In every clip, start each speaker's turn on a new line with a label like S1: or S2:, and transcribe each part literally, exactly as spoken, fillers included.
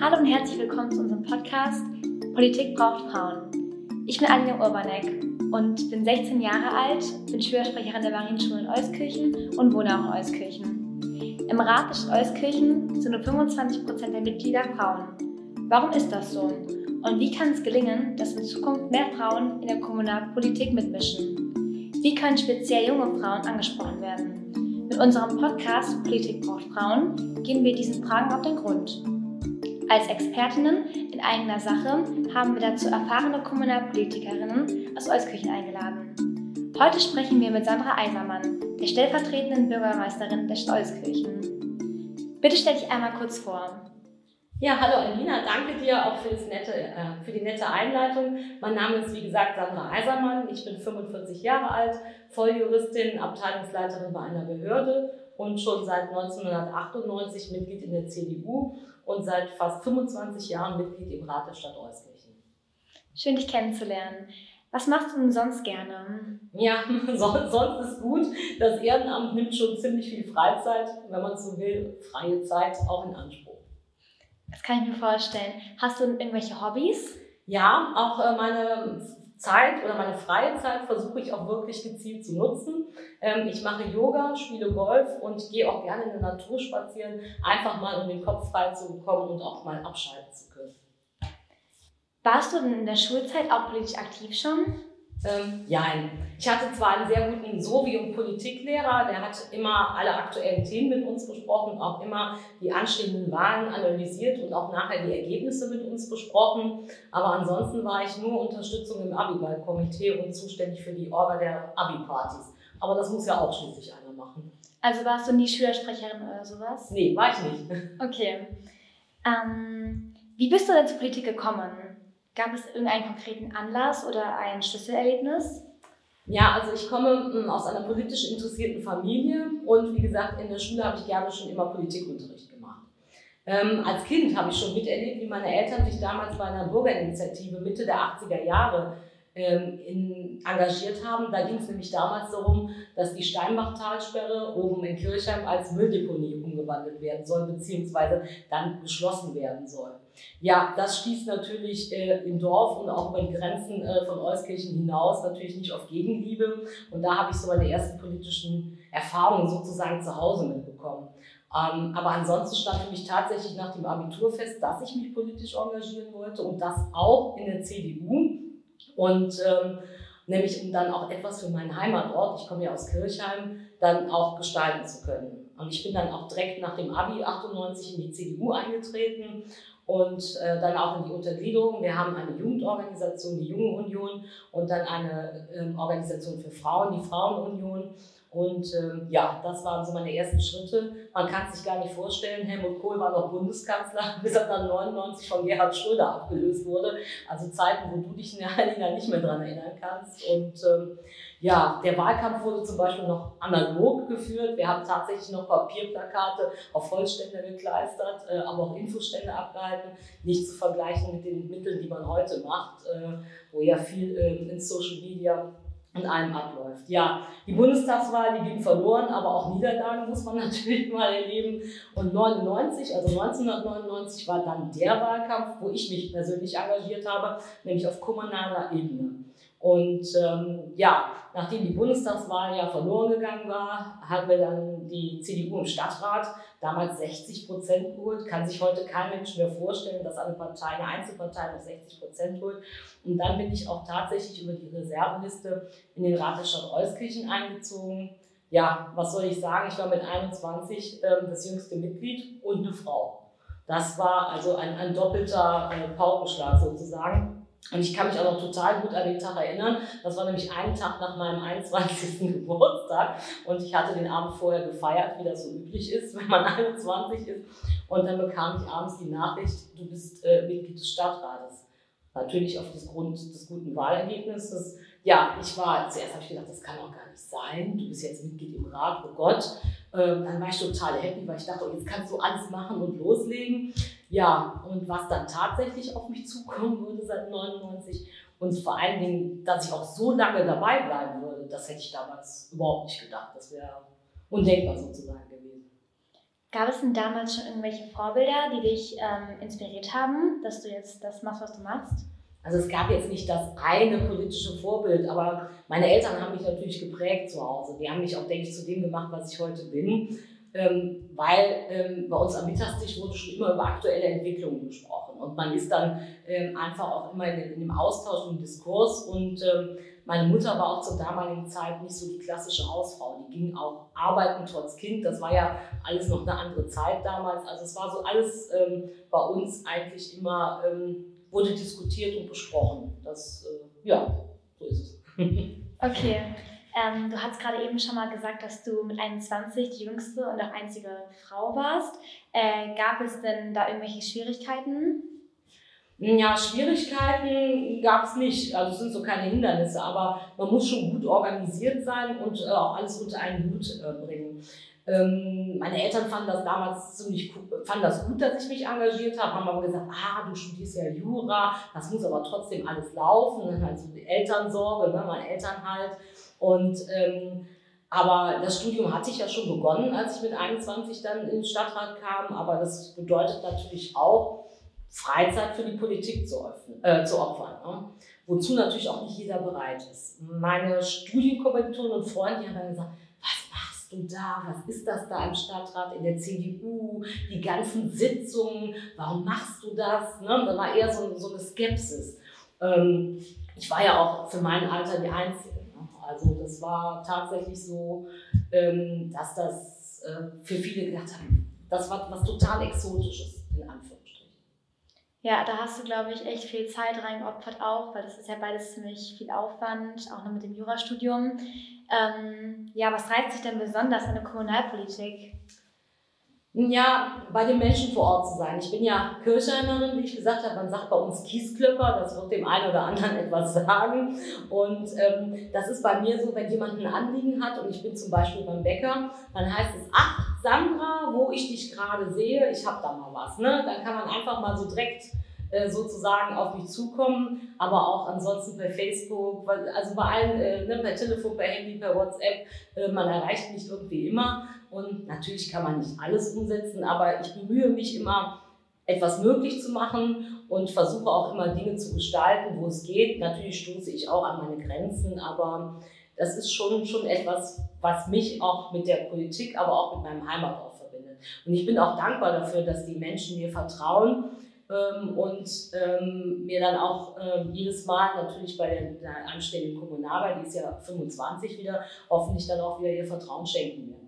S1: Hallo und herzlich willkommen zu unserem Podcast Politik braucht Frauen. Ich bin Alina Urbanek und bin sechzehn Jahre alt, bin Schülersprecherin der Marienschule in Euskirchen und wohne auch in Euskirchen. Im Rat der Stadt Euskirchen sind nur fünfundzwanzig Prozent der Mitglieder Frauen. Warum ist das so? Und wie kann es gelingen, dass in Zukunft mehr Frauen in der Kommunalpolitik mitmischen? Wie können speziell junge Frauen angesprochen werden? Mit unserem Podcast Politik braucht Frauen gehen wir diesen Fragen auf den Grund. Als Expertinnen in eigener Sache haben wir dazu erfahrene Kommunalpolitikerinnen aus Euskirchen eingeladen. Heute sprechen wir mit Sandra Eisermann, der stellvertretenden Bürgermeisterin der Stadt Euskirchen. Bitte stell dich einmal kurz vor.
S2: Ja, hallo Alina, danke dir auch für, das nette, äh, für die nette Einleitung. Mein Name ist wie gesagt Sandra Eisermann, ich bin fünfundvierzig Jahre alt, Volljuristin, Abteilungsleiterin bei einer Behörde und schon seit neunzehnhundertachtundneunzig Mitglied in der C D U und seit fast fünfundzwanzig Jahren Mitglied im Rat der Stadt Euskirchen.
S1: Schön, dich kennenzulernen. Was machst du denn sonst gerne?
S2: Ja, sonst ist gut. Das Ehrenamt nimmt schon ziemlich viel Freizeit, wenn man so will, freie Zeit auch in Anspruch.
S1: Das kann ich mir vorstellen. Hast du irgendwelche Hobbys?
S2: Ja, auch äh, meine Zeit oder meine freie Zeit versuche ich auch wirklich gezielt zu nutzen. Ähm, ich mache Yoga, spiele Golf und gehe auch gerne in der Natur spazieren, einfach mal um den Kopf frei zu bekommen und auch mal abschalten zu können.
S1: Warst du denn in der Schulzeit auch politisch aktiv schon?
S2: Ähm, nein. Ich hatte zwar einen sehr guten Sovi- und Politiklehrer, der hat immer alle aktuellen Themen mit uns besprochen, auch immer die anstehenden Wahlen analysiert und auch nachher die Ergebnisse mit uns besprochen. Aber ansonsten war ich nur Unterstützung im Abiball-Komitee und zuständig für die Orga der Abi-Partys. Aber das muss ja auch schließlich einer machen.
S1: Also warst du nie Schülersprecherin oder sowas?
S2: Nee, war ich nicht.
S1: Okay. Ähm, wie bist du denn zur Politik gekommen? Gab es irgendeinen konkreten Anlass oder ein Schlüsselerlebnis?
S2: Ja, also ich komme aus einer politisch interessierten Familie und wie gesagt, in der Schule habe ich gerne schon immer Politikunterricht gemacht. Ähm, als Kind habe ich schon miterlebt, wie meine Eltern sich damals bei einer Bürgerinitiative Mitte der achtziger Jahre ähm, in, engagiert haben. Da ging es nämlich damals darum, dass die Steinbachtalsperre oben in Kirchheim als Mülldeponie umgewandelt werden soll, beziehungsweise dann geschlossen werden soll. Ja, das stieß natürlich äh, im Dorf und auch über die Grenzen äh, von Euskirchen hinaus natürlich nicht auf Gegenliebe. Und da habe ich so meine ersten politischen Erfahrungen sozusagen zu Hause mitbekommen. Ähm, aber ansonsten stand für mich tatsächlich nach dem Abitur fest, dass ich mich politisch engagieren wollte und das auch in der C D U. Und ähm, nämlich um dann auch etwas für meinen Heimatort, ich komme ja aus Kirchheim, dann auch gestalten zu können. Und ich bin dann auch direkt nach dem Abi achtundneunzig in die C D U eingetreten. Und äh, dann auch in die Untergliederung. Wir haben eine Jugendorganisation, die Junge Union, und dann eine ähm, Organisation für Frauen, die Frauenunion. Und ähm, ja, das waren so meine ersten Schritte. Man kann es sich gar nicht vorstellen, Helmut Kohl war noch Bundeskanzler, bis er dann neunundneunzig von Gerhard Schröder abgelöst wurde. Also Zeiten, wo du dich Alina nicht mehr dran erinnern kannst. Und ähm, ja, der Wahlkampf wurde zum Beispiel noch analog geführt. Wir haben tatsächlich noch Papierplakate auf Holzständer gekleistert, äh, aber auch Infostände abgehalten. Nicht zu vergleichen mit den Mitteln, die man heute macht, äh, wo ja viel äh, in Social Media und allem abläuft. Ja, die Bundestagswahl, die ging verloren, aber auch Niederlagen muss man natürlich mal erleben. Und neunundneunzig, also neunzehnhundertneunundneunzig war dann der Wahlkampf, wo ich mich persönlich engagiert habe, nämlich auf kommunaler Ebene. Und ähm, ja, nachdem die Bundestagswahl ja verloren gegangen war, haben wir dann die C D U im Stadtrat damals sechzig Prozent geholt. Kann sich heute kein Mensch mehr vorstellen, dass eine Partei, eine Einzelpartei noch sechzig Prozent holt. Und dann bin ich auch tatsächlich über die Reserveliste in den Rat der Stadt Euskirchen eingezogen. Ja, was soll ich sagen? Ich war mit einundzwanzig ähm, das jüngste Mitglied und eine Frau. Das war also ein, ein doppelter äh, Paukenschlag sozusagen. Und ich kann mich auch noch total gut an den Tag erinnern. Das war nämlich einen Tag nach meinem einundzwanzigsten Geburtstag. Und ich hatte den Abend vorher gefeiert, wie das so üblich ist, wenn man einundzwanzig ist. Und dann bekam ich abends die Nachricht, du bist äh, Mitglied des Stadtrates. Natürlich auf das Grund des guten Wahlergebnisses. Ja, ich war, zuerst habe ich gedacht, das kann doch gar nicht sein. Du bist jetzt Mitglied im Rat, oh Gott. Ähm, dann war ich total happy, weil ich dachte, oh, jetzt kannst du alles machen und loslegen. Ja, und was dann tatsächlich auf mich zukommen würde seit neunundneunzig und vor allen Dingen, dass ich auch so lange dabei bleiben würde, das hätte ich damals überhaupt nicht gedacht. Das wäre undenkbar sozusagen gewesen.
S1: Gab es denn damals schon irgendwelche Vorbilder, die dich ähm, inspiriert haben, dass du jetzt das machst, was du machst?
S2: Also es gab jetzt nicht das eine politische Vorbild, aber meine Eltern haben mich natürlich geprägt zu Hause. Die haben mich auch, denke ich, zu dem gemacht, was ich heute bin. Ähm, weil ähm, bei uns am Mittagstisch wurde schon immer über aktuelle Entwicklungen gesprochen. Und man ist dann ähm, einfach auch immer in, in dem Austausch und im Diskurs. Und ähm, meine Mutter war auch zur damaligen Zeit nicht so die klassische Hausfrau. Die ging auch arbeiten trotz Kind. Das war ja alles noch eine andere Zeit damals. Also es war so alles ähm, bei uns eigentlich immer, ähm, wurde diskutiert und besprochen. Das, äh, ja, so ist es.
S1: Okay. Ähm, du hast gerade eben schon mal gesagt, dass du mit einundzwanzig die jüngste und auch einzige Frau warst. Äh, gab es denn da irgendwelche Schwierigkeiten?
S2: Ja, Schwierigkeiten gab es nicht. Also es sind so keine Hindernisse, aber man muss schon gut organisiert sein und äh, auch alles unter einen Hut äh, bringen. Ähm, meine Eltern fanden das damals ziemlich fanden das gut, dass ich mich engagiert habe, haben aber gesagt, ah, du studierst ja Jura, das muss aber trotzdem alles laufen. Also die Elternsorge, ne, meine Eltern halt. Und, ähm, aber das Studium hatte ich ja schon begonnen, als ich mit einundzwanzig dann in den Stadtrat kam. Aber das bedeutet natürlich auch, Freizeit für die Politik zu, öffnen, äh, zu opfern. Ne? Wozu natürlich auch nicht jeder bereit ist. Meine Studienkommilitonen und Freunde, die haben dann gesagt, was machst du da? Was ist das da im Stadtrat, in der C D U? Die ganzen Sitzungen, warum machst du das? Ne? Da war eher so, so eine Skepsis. Ähm, ich war ja auch für mein Alter die Einzige. Also das war tatsächlich so, dass das für viele gedacht haben, das war was total Exotisches, in Anführungsstrichen.
S1: Ja, da hast du, glaube ich, echt viel Zeit reingeopfert auch, weil das ist ja beides ziemlich viel Aufwand, auch noch mit dem Jurastudium. Ähm, ja, was reizt dich denn besonders an der Kommunalpolitik?
S2: Ja, bei den Menschen vor Ort zu sein. Ich bin ja Kirchheimerin, wie ich gesagt habe, man sagt bei uns Kiesklöpper, das wird dem einen oder anderen etwas sagen. Und ähm, das ist bei mir so, wenn jemand ein Anliegen hat und ich bin zum Beispiel beim Bäcker, dann heißt es, ach Sandra, wo ich dich gerade sehe, ich habe da mal was. Ne? Dann kann man einfach mal so direkt äh, sozusagen auf mich zukommen, aber auch ansonsten per Facebook, also bei allen, äh, ne, per Telefon, per Handy, per WhatsApp, äh, man erreicht mich irgendwie immer. Und natürlich kann man nicht alles umsetzen, aber ich bemühe mich immer, etwas möglich zu machen und versuche auch immer Dinge zu gestalten, wo es geht. Natürlich stoße ich auch an meine Grenzen, aber das ist schon, schon etwas, was mich auch mit der Politik, aber auch mit meinem Heimatort verbindet. Und ich bin auch dankbar dafür, dass die Menschen mir vertrauen ähm, und ähm, mir dann auch ähm, jedes Mal natürlich bei der, der anstehenden Kommunalwahl, die ist ja fünfundzwanzig wieder, hoffentlich dann auch wieder ihr Vertrauen schenken werden.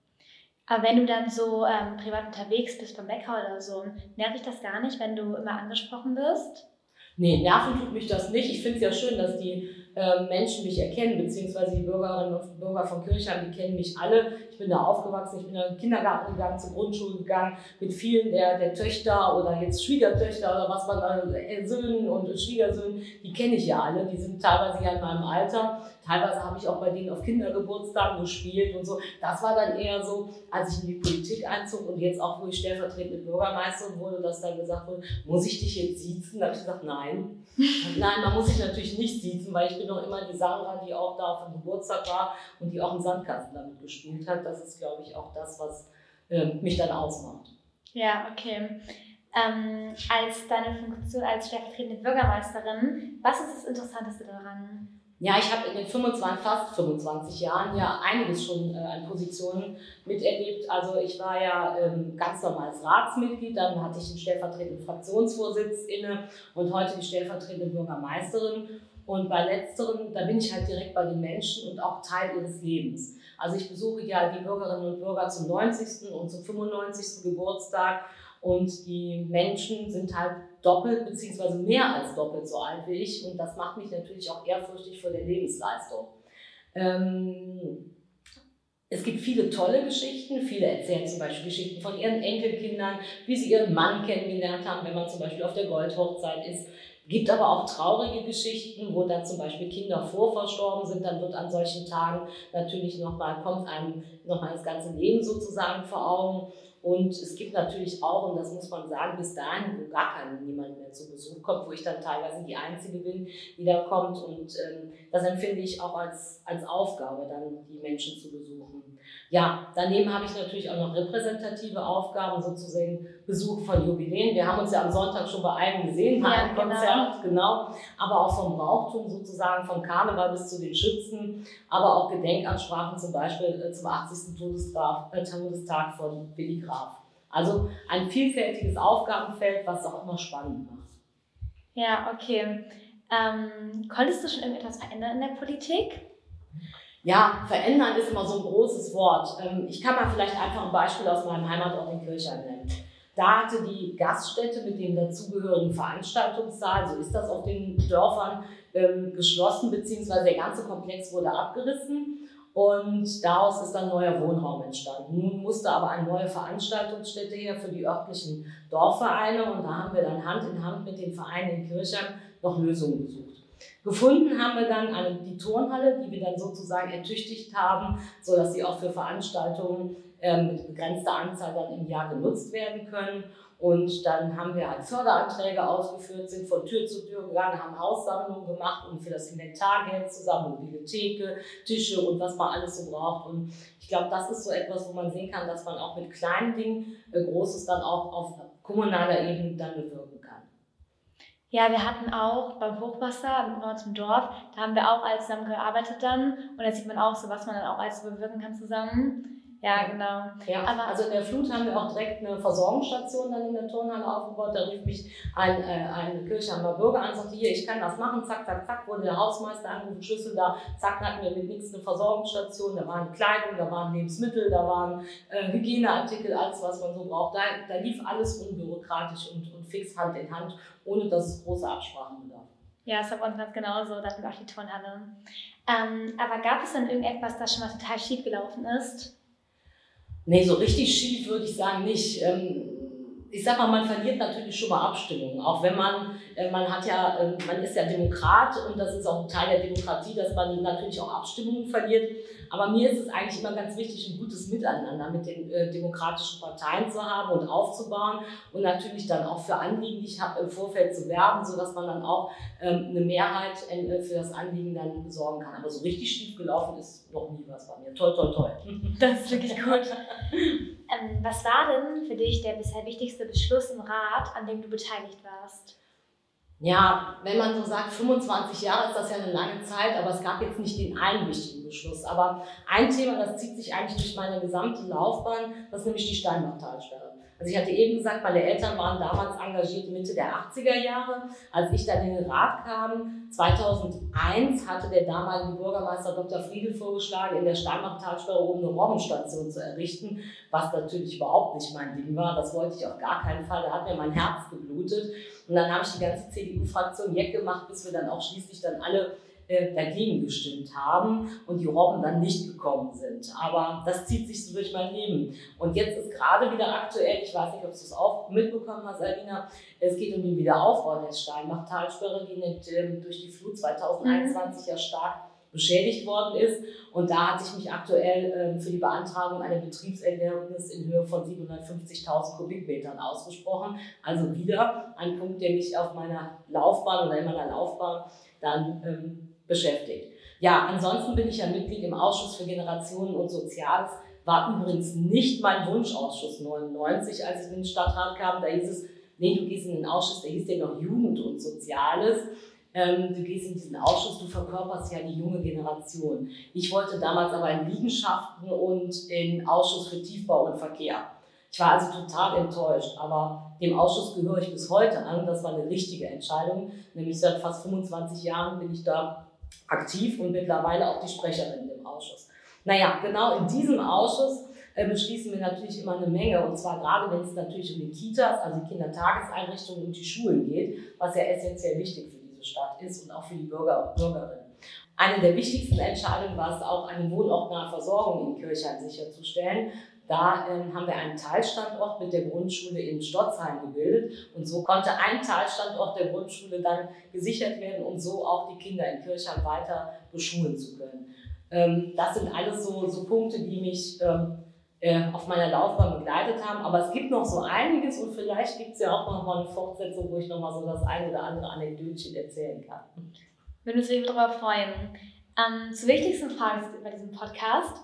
S1: Aber wenn du dann so ähm, privat unterwegs bist beim Bäcker oder so, nervt dich das gar nicht, wenn du immer angesprochen wirst?
S2: Nee, nerven tut mich das nicht. Ich finde es ja schön, dass die äh, Menschen mich erkennen, beziehungsweise die Bürgerinnen und Bürger von Kirchheim, die kennen mich alle. Ich bin da aufgewachsen, ich bin da in den Kindergarten gegangen, zur Grundschule gegangen, mit vielen der, der Töchter oder jetzt Schwiegertöchter oder was man da, äh, Söhnen und Schwiegersöhnen, die kenne ich ja alle, die sind teilweise ja in meinem Alter. Teilweise habe ich auch bei denen auf Kindergeburtstagen gespielt und so. Das war dann eher so, als ich in die Politik einzog und jetzt auch, wo ich stellvertretende Bürgermeisterin wurde, dass dann gesagt wurde, muss ich dich jetzt siezen? Da habe ich gesagt, nein. Nein, man muss sich natürlich nicht siezen, weil ich bin noch immer die Sandra, die auch da auf dem Geburtstag war und die auch im Sandkasten damit gespielt hat. Das ist, glaube ich, auch das, was äh, mich dann ausmacht.
S1: Ja, okay. Ähm, als deine Funktion als stellvertretende Bürgermeisterin, was ist das Interessanteste daran?
S2: Ja, ich habe in den fünfundzwanzig, fast fünfundzwanzig Jahren ja einiges schon äh, an Positionen miterlebt. Also ich war ja ähm, ganz normales Ratsmitglied, dann hatte ich den stellvertretenden Fraktionsvorsitz inne und heute die stellvertretende Bürgermeisterin. Und bei letzteren, da bin ich halt direkt bei den Menschen und auch Teil ihres Lebens. Also ich besuche ja die Bürgerinnen und Bürger zum neunzigsten und zum fünfundneunzigsten Geburtstag und die Menschen sind halt doppelt bzw. mehr als doppelt so alt wie ich und das macht mich natürlich auch ehrfürchtig vor der Lebensleistung. Ähm, es gibt viele tolle Geschichten, viele erzählen zum Beispiel Geschichten von ihren Enkelkindern, wie sie ihren Mann kennengelernt haben, wenn man zum Beispiel auf der Goldhochzeit ist. Es gibt aber auch traurige Geschichten, wo dann zum Beispiel Kinder vorverstorben sind, dann wird an solchen Tagen natürlich nochmal, kommt einem nochmal das ganze Leben sozusagen vor Augen. Und es gibt natürlich auch, und das muss man sagen, bis dahin, wo gar kein niemand mehr zu Besuch kommt, wo ich dann teilweise die Einzige bin, die da kommt. Und ähm, das empfinde ich auch als, als Aufgabe, dann die Menschen zu besuchen. Ja, daneben habe ich natürlich auch noch repräsentative Aufgaben, sozusagen Besuch von Jubiläen. Wir haben uns ja am Sonntag schon bei einem gesehen, bei
S1: Ja,
S2: einem Konzert, genau. genau. Aber auch vom Brauchtum sozusagen, vom Karneval bis zu den Schützen, aber auch Gedenkansprachen zum Beispiel zum achtzigsten Todestag, äh, Todestag von Willy Graf. Also ein vielfältiges Aufgabenfeld, was auch immer spannend macht.
S1: Ja, okay. Ähm, konntest du schon irgendetwas verändern in der Politik?
S2: Ja, verändern ist immer so ein großes Wort. Ich kann mal vielleicht einfach ein Beispiel aus meinem Heimatort in Kirchheim nennen. Da hatte die Gaststätte mit dem dazugehörigen Veranstaltungssaal, so ist das auf den Dörfern, geschlossen, beziehungsweise der ganze Komplex wurde abgerissen und daraus ist dann neuer Wohnraum entstanden. Nun musste aber eine neue Veranstaltungsstätte her für die örtlichen Dorfvereine und da haben wir dann Hand in Hand mit den Vereinen in Kirchheim noch Lösungen gesucht. Gefunden haben wir dann eine, die Turnhalle, die wir dann sozusagen ertüchtigt haben, sodass sie auch für Veranstaltungen äh, mit begrenzter Anzahl dann im Jahr genutzt werden können. Und dann haben wir halt Förderanträge ausgeführt, sind von Tür zu Tür gegangen, haben Haussammlungen gemacht und für das Inventar Geld zusammen, mobile Theke, Tische und was man alles so braucht. Und ich glaube, das ist so etwas, wo man sehen kann, dass man auch mit kleinen Dingen äh, Großes dann auch auf kommunaler Ebene dann bewirken kann.
S1: Ja, wir hatten auch beim Hochwasser bei uns im Dorf, da haben wir auch alles zusammen gearbeitet dann und da sieht man auch so, was man dann auch alles bewirken kann zusammen. Ja, genau.
S2: Ja, aber also in der Flut haben wir auch direkt eine Versorgungsstation dann in der Turnhalle aufgebaut. Da rief mich ein, äh, ein Kirchheimer Bürger an und sagte, hier, ich kann das machen, zack, zack, zack, wurde der Hausmeister angerufen, Schlüssel da, zack, hatten wir mit nichts eine Versorgungsstation, da waren Kleidung, da waren Lebensmittel, da waren äh, Hygieneartikel, alles, was man so braucht. Da, da lief alles unbürokratisch und, und fix Hand in Hand, ohne dass es große Absprachen bedarf.
S1: Ja, es war bei uns ganz genauso, da hatten wir auch die Turnhalle. Ähm, aber gab es dann irgendetwas, das schon mal total schief gelaufen ist?
S2: Nee, so richtig schief würde ich sagen nicht. Ich sag mal, man verliert natürlich schon mal Abstimmungen. Auch wenn man, man hat ja, man ist ja Demokrat und das ist auch ein Teil der Demokratie, dass man natürlich auch Abstimmungen verliert. Aber mir ist es eigentlich immer ganz wichtig, ein gutes Miteinander mit den äh, demokratischen Parteien zu haben und aufzubauen und natürlich dann auch für Anliegen, die ich habe, im Vorfeld zu werben, sodass man dann auch ähm, eine Mehrheit äh, für das Anliegen dann besorgen kann. Aber so richtig schief gelaufen ist noch nie was bei mir. Toi, toi, toi.
S1: Das ist wirklich gut. ähm, was war denn für dich der bisher wichtigste Beschluss im Rat, an dem du beteiligt warst?
S2: Ja, wenn man so sagt, fünfundzwanzig Jahre ist das ja eine lange Zeit, aber es gab jetzt nicht den einen wichtigen Beschluss. Aber ein Thema, das zieht sich eigentlich durch meine gesamte Laufbahn, das ist nämlich die Steinbach-Talsperre. Also ich hatte eben gesagt, meine Eltern waren damals engagiert Mitte der achtziger Jahre. Als ich dann in den Rat kam, zweitausendeins hatte der damalige Bürgermeister Doktor Friedl vorgeschlagen, in der Steinbach-Talsperre oben eine Robbenstation zu errichten, was natürlich überhaupt nicht mein Ding war. Das wollte ich auf gar keinen Fall, da hat mir mein Herz geblutet. Und dann habe ich die ganze C D U-Fraktion jeck gemacht, bis wir dann auch schließlich dann alle äh, dagegen gestimmt haben und die Robben dann nicht gekommen sind. Aber das zieht sich so durch mein Leben. Und jetzt ist gerade wieder aktuell, ich weiß nicht, ob du es auch mitbekommen hast, Alina, es geht um den Wiederaufbau der Steinbach-Talsperre, die nicht, äh, durch die Flut zweitausendeinundzwanzig ja stark beschädigt worden ist. Und da hatte ich mich aktuell äh, für die Beantragung einer Betriebserlaubnis in Höhe von siebenhundertfünfzigtausend Kubikmetern ausgesprochen. Also wieder ein Punkt, der mich auf meiner Laufbahn oder in meiner Laufbahn dann ähm, beschäftigt. Ja, ansonsten bin ich ja Mitglied im Ausschuss für Generationen und Soziales. War übrigens nicht mein Wunschausschuss neunundneunzig, als ich in den Stadtrat kam. Da hieß es, nee, du gehst in den Ausschuss, der hieß ja noch Jugend und Soziales. Ähm, du gehst in diesen Ausschuss, du verkörperst ja die junge Generation. Ich wollte damals aber in Liegenschaften und in Ausschuss für Tiefbau und Verkehr. Ich war also total enttäuscht, aber dem Ausschuss gehöre ich bis heute an. Das war eine richtige Entscheidung, nämlich seit fast fünfundzwanzig Jahren bin ich da aktiv und mittlerweile auch die Sprecherin im Ausschuss. Naja, genau in diesem Ausschuss äh, beschließen wir natürlich immer eine Menge, und zwar gerade, wenn es natürlich um die Kitas, also die Kindertageseinrichtungen und die Schulen geht, was ja essentiell wichtig für diese Stadt ist und auch für die Bürger und Bürgerinnen. Eine der wichtigsten Entscheidungen war es auch, eine wohnortnahe Versorgung in Kirchheim sicherzustellen. Da ähm, haben wir einen Teilstandort mit der Grundschule in Stotzheim gebildet und so konnte ein Teilstandort der Grundschule dann gesichert werden, um so auch die Kinder in Kirchheim weiter beschulen zu können. Ähm, das sind alles so, so Punkte, die mich ähm, äh, auf meiner Laufbahn begleitet haben, aber es gibt noch so einiges und vielleicht gibt es ja auch noch mal eine Fortsetzung, wo ich noch mal so das ein oder andere Anekdötchen erzählen kann.
S1: Würden uns darüber freuen. Ähm, zur wichtigsten Frage bei diesem Podcast.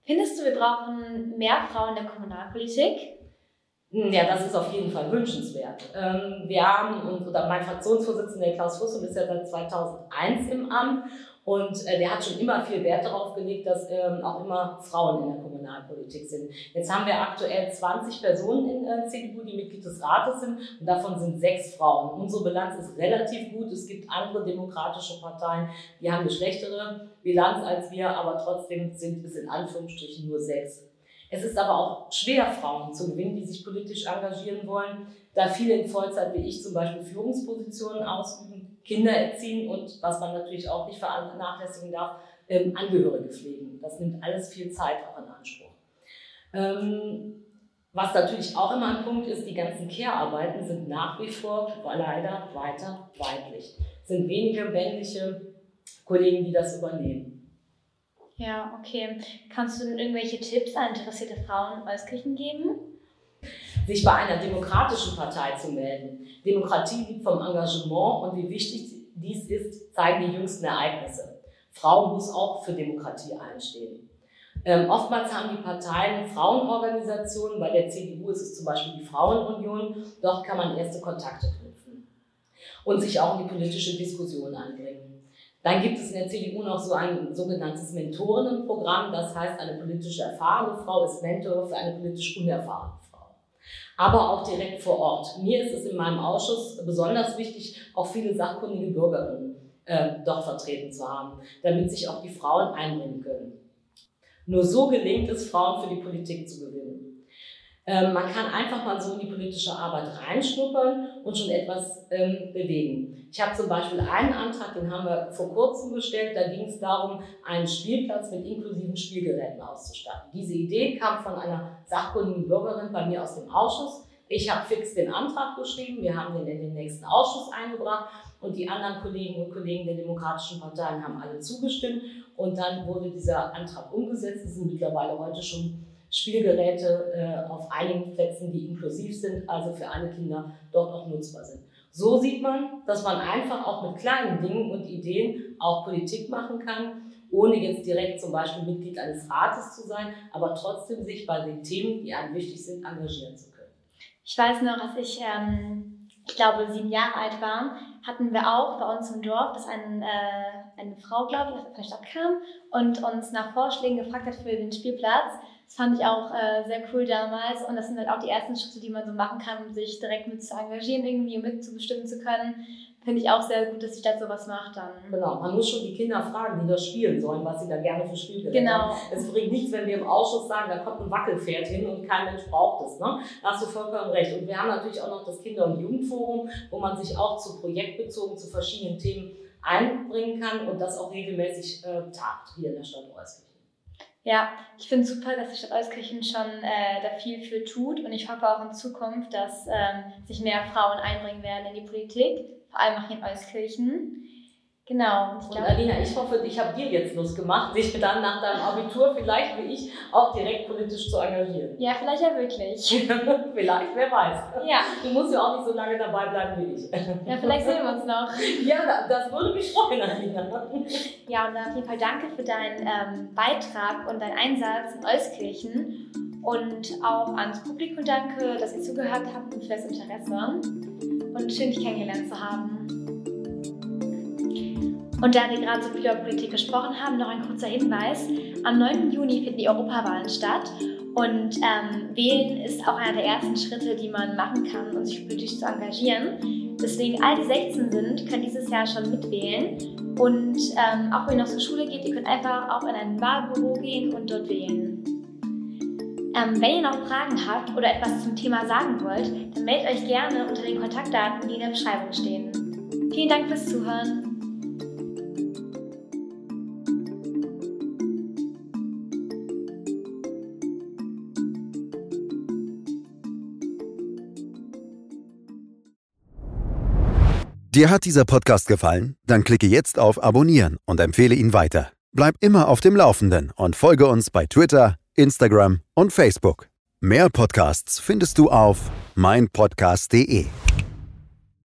S1: Findest du, wir brauchen mehr Frauen in der Kommunalpolitik?
S2: Ja, das ist auf jeden Fall wünschenswert. Ähm, wir haben, und, oder mein Fraktionsvorsitzender, der Klaus Fussum, ist ja seit zweitausendeins im Amt und äh, der hat schon immer viel Wert darauf gelegt, dass ähm, auch immer Frauen in der Kommunalpolitik sind. Jetzt haben wir aktuell zwanzig Personen in der C D U, die Mitglied des Rates sind und davon sind sechs Frauen. Unsere Bilanz ist relativ gut. Es gibt andere demokratische Parteien, die haben eine schlechtere Bilanz als wir, aber trotzdem sind es in Anführungsstrichen nur sechs. Es ist aber auch schwer, Frauen zu gewinnen, die sich politisch engagieren wollen, da viele in Vollzeit wie ich zum Beispiel Führungspositionen ausüben, Kinder erziehen und, was man natürlich auch nicht vernachlässigen darf, ähm, Angehörige pflegen. Das nimmt alles viel Zeit auch in Anspruch. Ähm, was natürlich auch immer ein Punkt ist, die ganzen Care-Arbeiten sind nach wie vor leider weiter weiblich. Es sind wenige männliche Kollegen, die das übernehmen.
S1: Ja, okay. Kannst du denn irgendwelche Tipps an interessierte Frauen in Euskirchen geben?
S2: Sich bei einer demokratischen Partei zu melden. Demokratie liegt vom Engagement und wie wichtig dies ist, zeigen die jüngsten Ereignisse. Frau muss auch für Demokratie einstehen. Ähm, oftmals haben die Parteien Frauenorganisationen, bei der C D U ist es zum Beispiel die Frauenunion, dort kann man erste Kontakte knüpfen und sich auch in die politische Diskussion einbringen. Dann gibt es in der C D U noch so ein sogenanntes Mentorinnenprogramm, das heißt, eine politisch erfahrene Frau ist Mentor für eine politisch unerfahrene Frau. Aber auch direkt vor Ort. Mir ist es in meinem Ausschuss besonders wichtig, auch viele sachkundige Bürgerinnen äh, dort vertreten zu haben, damit sich auch die Frauen einbringen können. Nur so gelingt es, Frauen für die Politik zu gewinnen. Ähm, man kann einfach mal so in die politische Arbeit reinschnuppern und schon etwas ähm, bewegen. Ich habe zum Beispiel einen Antrag, den haben wir vor kurzem gestellt, da ging es darum, einen Spielplatz mit inklusiven Spielgeräten auszustatten. Diese Idee kam von einer sachkundigen Bürgerin bei mir aus dem Ausschuss. Ich habe fix den Antrag geschrieben, wir haben den in den nächsten Ausschuss eingebracht und die anderen Kolleginnen und Kollegen der demokratischen Parteien haben alle zugestimmt und dann wurde dieser Antrag umgesetzt. Es sind mittlerweile heute schon Spielgeräte äh, auf einigen Plätzen, die inklusiv sind, also für alle Kinder dort auch nutzbar sind. So sieht man, dass man einfach auch mit kleinen Dingen und Ideen auch Politik machen kann, ohne jetzt direkt zum Beispiel Mitglied eines Rates zu sein, aber trotzdem sich bei den Themen, die einem wichtig sind, engagieren zu können.
S1: Ich weiß noch, als ich, ähm, ich glaube, sieben Jahre alt war, hatten wir auch bei uns im Dorf, dass ein, äh, eine Frau, glaube ich, aus der Stadt kam und uns nach Vorschlägen gefragt hat für den Spielplatz. Das fand ich auch äh, sehr cool damals und das sind halt auch die ersten Schritte, die man so machen kann, um sich direkt mit zu engagieren irgendwie und mitzubestimmen zu können. Finde ich auch sehr gut, dass sich das sowas macht dann.
S2: Genau, man muss schon die Kinder fragen, die das spielen sollen, was sie da gerne für Spielgeräte
S1: genau.
S2: haben. Es bringt nichts, wenn wir im Ausschuss sagen, da kommt ein Wackelpferd hin und kein Mensch braucht es. Ne? Da hast du vollkommen recht. Und wir haben natürlich auch noch das Kinder- und Jugendforum, wo man sich auch zu projektbezogen zu verschiedenen Themen einbringen kann und das auch regelmäßig äh, tagt hier in der Stadt Euskirchen.
S1: Ja, ich finde es super, dass die Stadt Euskirchen schon äh, da viel für tut und ich hoffe auch in Zukunft, dass ähm, sich mehr Frauen einbringen werden in die Politik, vor allem auch hier in Euskirchen. Genau.
S2: Und, und Alina, ich hoffe, ich habe dir jetzt Lust gemacht, dich dann nach deinem Abitur vielleicht wie ich auch direkt politisch zu engagieren.
S1: Ja, vielleicht ja wirklich.
S2: Vielleicht, wer weiß.
S1: Ja.
S2: Du musst ja auch nicht so lange dabei bleiben wie ich.
S1: Ja, vielleicht sehen wir uns noch.
S2: Ja, das würde mich freuen, Alina.
S1: Ja, und dann auf jeden Fall danke für deinen ähm, Beitrag und deinen Einsatz in Euskirchen. Und auch ans Publikum danke, dass ihr zugehört habt und für das Interesse. Und schön, dich kennengelernt zu haben. Und da wir gerade so viel über Politik gesprochen haben, noch ein kurzer Hinweis. Am neunten Juni finden die Europawahlen statt und ähm, Wählen ist auch einer der ersten Schritte, die man machen kann, um sich politisch zu engagieren. Deswegen, all die sechzehn sind, können dieses Jahr schon mitwählen. Und ähm, auch wenn ihr noch zur Schule geht, ihr könnt einfach auch in ein Wahlbüro gehen und dort wählen. Ähm, wenn ihr noch Fragen habt oder etwas zum Thema sagen wollt, dann meldet euch gerne unter den Kontaktdaten, die in der Beschreibung stehen. Vielen Dank fürs Zuhören.
S3: Dir hat dieser Podcast gefallen? Dann klicke jetzt auf Abonnieren und empfehle ihn weiter. Bleib immer auf dem Laufenden und folge uns bei Twitter, Instagram und Facebook. Mehr Podcasts findest du auf mein podcast punkt de.